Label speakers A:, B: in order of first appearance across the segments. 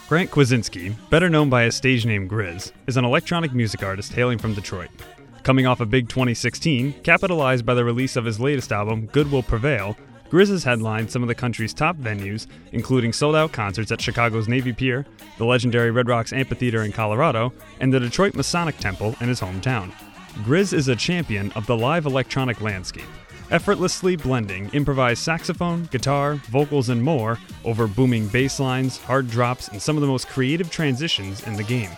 A: Grant Kwasinski, better known by his stage name Grizz, is an electronic music artist hailing from Detroit. Coming off a big 2016, capitalized by the release of his latest album, Good Will Prevail, Grizz has headlined some of the country's top venues, including sold-out concerts at Chicago's Navy Pier, the legendary Red Rocks Amphitheater in Colorado, and the Detroit Masonic Temple in his hometown. Grizz is a champion of the live electronic landscape, effortlessly blending improvised saxophone, guitar, vocals, and more over booming bass lines, hard drops, and some of the most creative transitions in the game.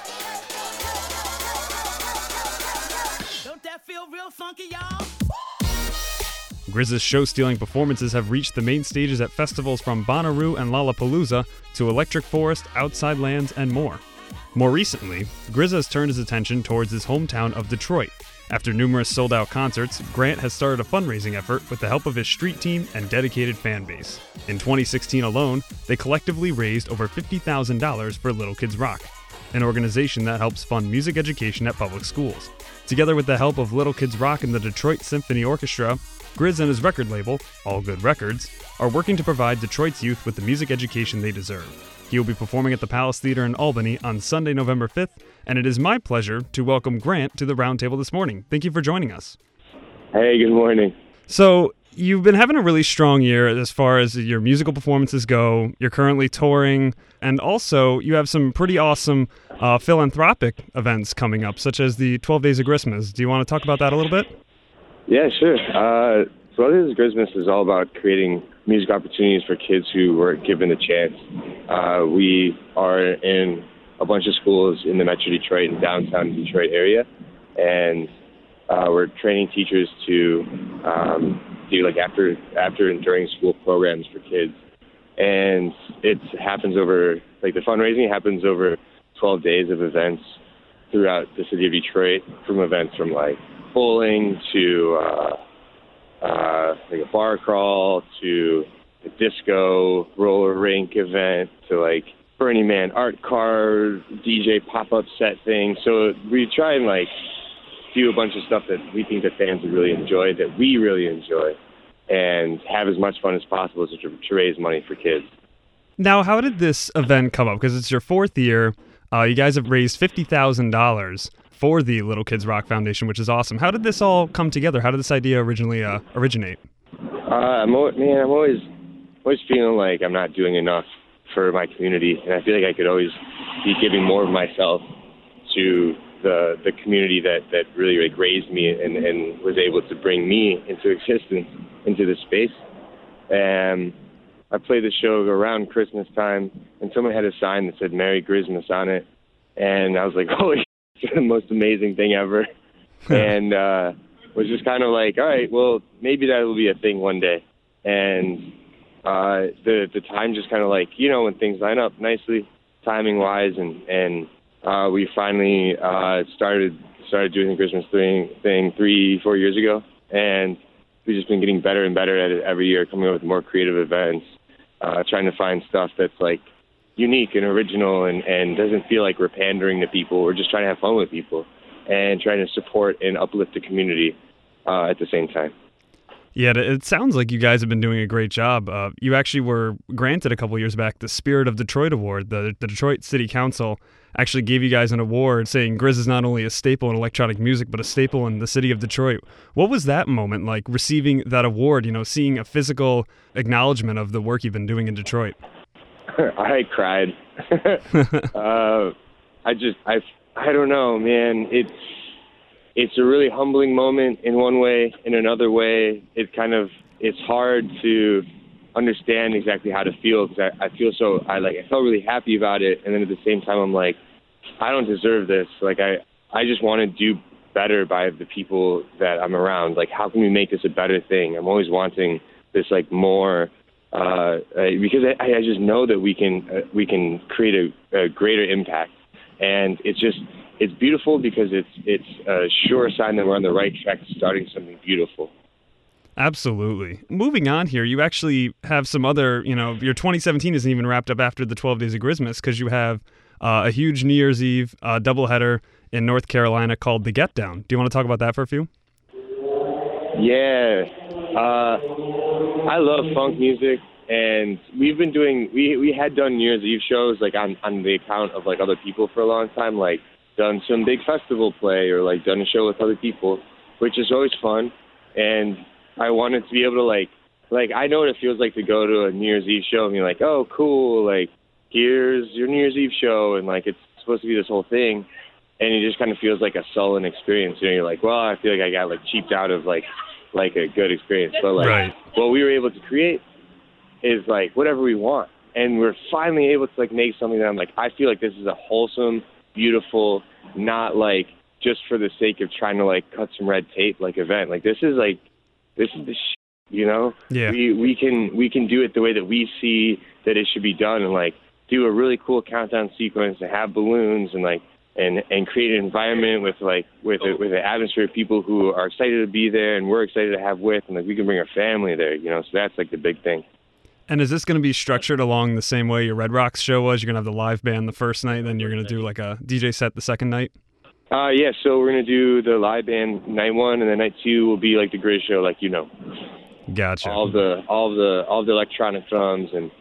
B: Don't that feel real funky, y'all?
A: Grizz's show-stealing performances have reached the main stages at festivals from Bonnaroo and Lollapalooza to Electric Forest, Outside Lands, and more. More recently, Grizz has turned his attention towards his hometown of Detroit. After numerous sold-out concerts, Grant has started a fundraising effort with the help of his street team and dedicated fan base. In 2016 alone, they collectively raised over $50,000 for Little Kids Rock, an organization that helps fund music education at public schools. Together with the help of Little Kids Rock and the Detroit Symphony Orchestra, Grizz and his record label, All Good Records, are working to provide Detroit's youth with the music education they deserve. He will be performing at the Palace Theater in Albany on Sunday, November 5th, and it is my pleasure to welcome Grant to the roundtable this morning. Thank you for joining us.
C: Hey, good morning.
A: So, you've been having a really strong year as far as your musical performances go. You're currently touring, and also you have some pretty awesome philanthropic events coming up, such as the 12 Days of Christmas. Do you want to talk about that a little bit?
C: Yeah, sure. 12 Days of Christmas is all about creating music opportunities for kids who weren't given the chance. We are in a bunch of schools in the Metro Detroit and downtown Detroit area, and we're training teachers to do like after and during school programs for kids. And it happens over, like the fundraising happens over 12 days of events throughout the city of Detroit, from events from like bowling to like a bar crawl to a disco roller rink event to like Burning Man art car DJ pop-up set thing. So we try and like do a bunch of stuff that we think that fans would really enjoy, that we really enjoy, and have as much fun as possible to raise money for kids.
A: Now, how did this event come up? Because it's your fourth year. You guys have raised $50,000 for the Little Kids Rock Foundation, which is awesome. How did this all come together? How did this idea originally originate?
C: I'm always feeling like I'm not doing enough for my community, and I feel like I could always be giving more of myself to the community that really like raised me and was able to bring me into existence, into this space. And I played the show around Christmas time, and someone had a sign that said "Merry Christmas" on it, and I was like, "Holy, it's the most amazing thing ever!" And was just kind of like, "All right, well, maybe that will be a thing one day." And the time just kind of like, you know, when things line up nicely, timing wise, and we finally started doing the Christmas thing 3-4 years ago, and we've just been getting better and better at it every year, coming up with more creative events, trying to find stuff that's like unique and original and doesn't feel like we're pandering to people. We're just trying to have fun with people and trying to support and uplift the community at the same time.
A: Yeah, it sounds like you guys have been doing a great job. You actually were granted a couple years back the Spirit of Detroit Award. The Detroit City Council actually gave you guys an award saying Grizz is not only a staple in electronic music, but a staple in the city of Detroit. What was that moment like, receiving that award, you know, seeing a physical acknowledgement of the work you've been doing in Detroit?
C: I cried. I don't know, man. It's a really humbling moment in one way. In another way, it's hard to understand exactly how to feel, because I felt really happy about it, and then at the same time I'm like, I don't deserve this. Like I just want to do better by the people that I'm around. Like, how can we make this a better thing? I'm always wanting this like more, because I just know that we can create a greater impact, and it's beautiful because it's a sure sign that we're on the right track to starting something beautiful.
A: Absolutely. Moving on here, you actually have some other, you know, your 2017 isn't even wrapped up after the 12 Days of Christmas, because you have a huge New Year's Eve doubleheader in North Carolina called The Get Down. Do you want to talk about that for a few?
C: Yeah. I love funk music, And we've been doing, we had done New Year's Eve shows like on the account of like other people for a long time, like done some big festival play or like done a show with other people, which is always fun. And I wanted to be able to like I know what it feels like to go to a New Year's Eve show and be like, oh, cool, like here's your New Year's Eve show, and like it's supposed to be this whole thing, and it just kind of feels like a sullen experience. You know, you're like, well, I feel like I got like cheaped out of like a good experience, but like
A: Right.
C: what we were able to create is like whatever we want, and we're finally able to like make something that I'm like, I feel like this is a wholesome, beautiful, not like just for the sake of trying to like cut some red tape like event. Like this is the shit, you know?
A: Yeah.
C: We can do it the way that we see that it should be done, and like do a really cool countdown sequence and have balloons and like and create an environment with an atmosphere of people who are excited to be there and we're excited to have with, and like we can bring our family there, you know? So that's like the big thing.
A: And is this going to be structured along the same way your Red Rocks show was? You're going to have the live band the first night, then you're going to do like a DJ set the second night?
C: Yeah, so we're going to do the live band night one, and then night two will be like the Grizz show, like, you know.
A: Gotcha.
C: All the electronic drums and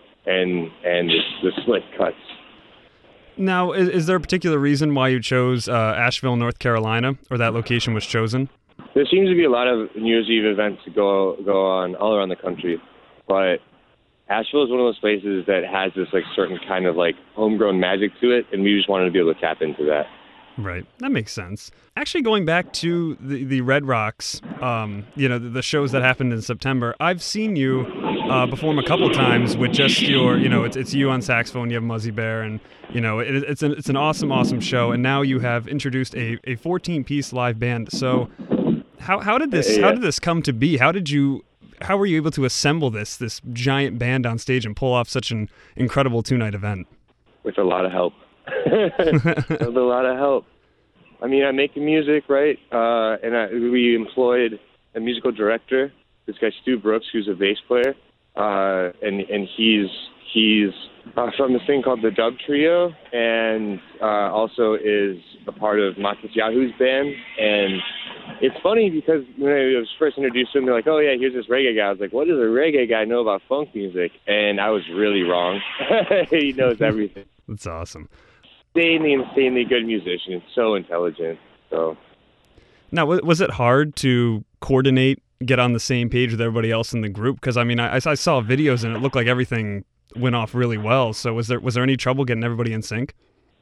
C: the slick cuts.
A: Now, is there a particular reason why you chose Asheville, North Carolina, or that location was chosen?
C: There seems to be a lot of New Year's Eve events to go on all around the country, but Asheville is one of those places that has this like certain kind of like homegrown magic to it, and we just wanted to be able to tap into that.
A: Right. That makes sense. Actually, going back to the Red Rocks, the shows that happened in September, I've seen you perform a couple times with just your, it's you on saxophone, you have Muzzy Bear, and, it's an awesome show. And now you have introduced a 14-piece live band. So how did this come to be? How were you able to assemble this giant band on stage and pull off such an incredible 2-night event?
C: With a lot of help. With a lot of help. I mean, I'm making music, right? And we employed a musical director, this guy Stu Brooks, who's a bass player, and he's from this thing called the Dub Trio, and also is a part of Makas Yahoo's band. And it's funny because when I was first introduced to him, they're like, oh yeah, here's this reggae guy. I was like, what does a reggae guy know about funk music? And I was really wrong. He knows everything.
A: That's awesome.
C: Insanely good musician. So intelligent. So
A: now, was it hard to coordinate, get on the same page with everybody else in the group? Because I mean, I saw videos and it looked like everything went off really well. So was there any trouble getting everybody in sync?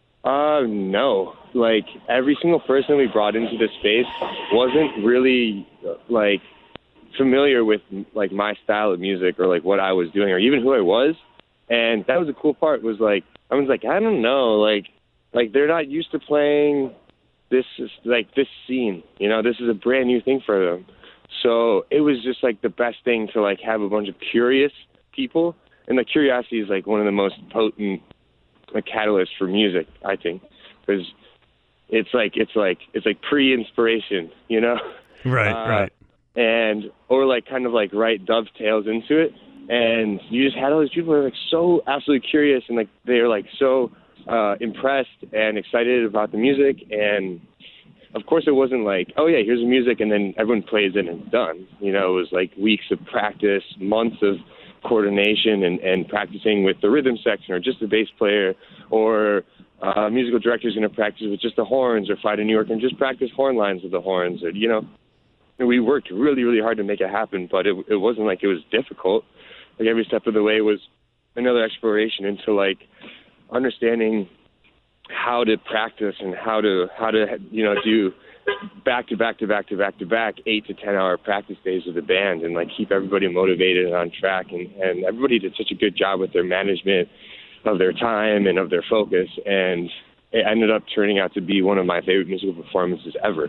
C: No. Like every single person we brought into this space wasn't really like familiar with like my style of music or like what I was doing or even who I was. And that was the cool part, was like I was like, I don't know, like they're not used to playing this scene, you know, this is a brand new thing for them. So it was just like the best thing to like have a bunch of curious people, and the curiosity is like one of the most potent like catalysts for music, I think, because it's like pre-inspiration, you know?
A: Right.
C: And or like kind of like right dovetails into it. And you just had all these people who were like so absolutely curious, and like they were like so impressed and excited about the music. And of course, it wasn't like, oh yeah, here's the music, and then everyone plays it and it's done. You know, it was like weeks of practice, months of coordination, and practicing with the rhythm section, or just the bass player, or musical director's going to practice with just the horns, or fly to New York and just practice horn lines with the horns, or, you know. And we worked really, really hard to make it happen, but it wasn't like it was difficult. Like every step of the way was another exploration into like understanding how to practice and how to do back to back 8 to 10 hour practice days with the band, and like keep everybody motivated and on track. And everybody did such a good job with their management of their time and of their focus, and it ended up turning out to be one of my favorite musical performances ever.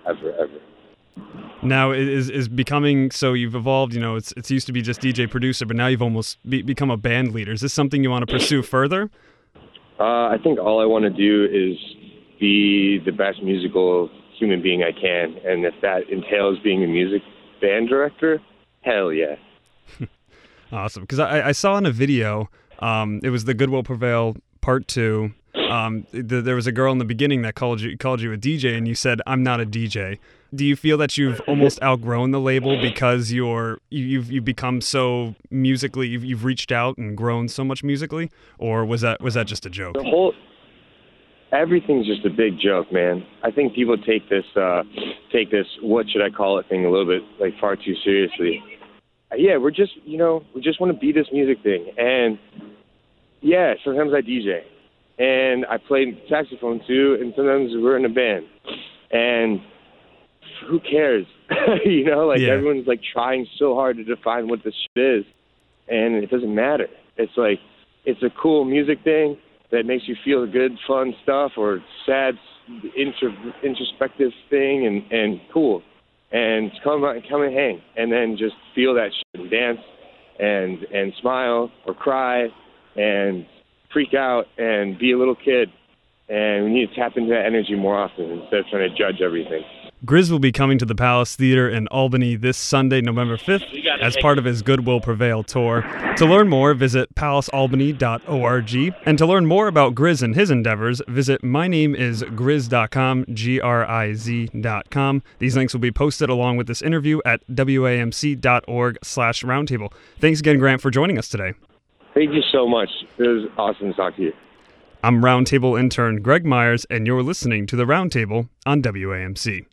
A: Now is becoming, so you've evolved, it's used to be just DJ producer, but now you've almost become a band leader. Is this something you want to pursue further?
C: I think all I want to do is be the best musical human being I can. And if that entails being a music band director, hell yeah.
A: Awesome. Because I saw in a video, it was the Good Will Prevail Part 2. There was a girl in the beginning that called you a DJ, and you said, I'm not a DJ. Do you feel that you've almost outgrown the label because you've become so musically, you've reached out and grown so much musically, or was that just a joke?
C: Everything's just a big joke, man. I think people take this what should I call it thing a little bit like far too seriously. Yeah, we just want to be this music thing, and yeah, sometimes I DJ, and I play saxophone too, and sometimes we're in a band, and who cares? Everyone's like trying so hard to define what this shit is, and it doesn't matter. It's like it's a cool music thing that makes you feel good, fun stuff, or sad, introspective thing, and cool. And come and hang, and then just feel that shit and dance, and smile or cry, and freak out and be a little kid. And we need to tap into that energy more often instead of trying to judge everything.
A: Grizz will be coming to the Palace Theater in Albany this Sunday, November 5th, as part of his Goodwill Prevail tour. To learn more, visit palacealbany.org. And to learn more about Grizz and his endeavors, visit mynameisgrizz.com, GRIZ.com. These links will be posted along with this interview at wamc.org/roundtable. Thanks again, Grant, for joining us today.
C: Thank you so much. It was awesome to talk to you.
A: I'm Roundtable intern Greg Myers, and you're listening to The Roundtable on WAMC.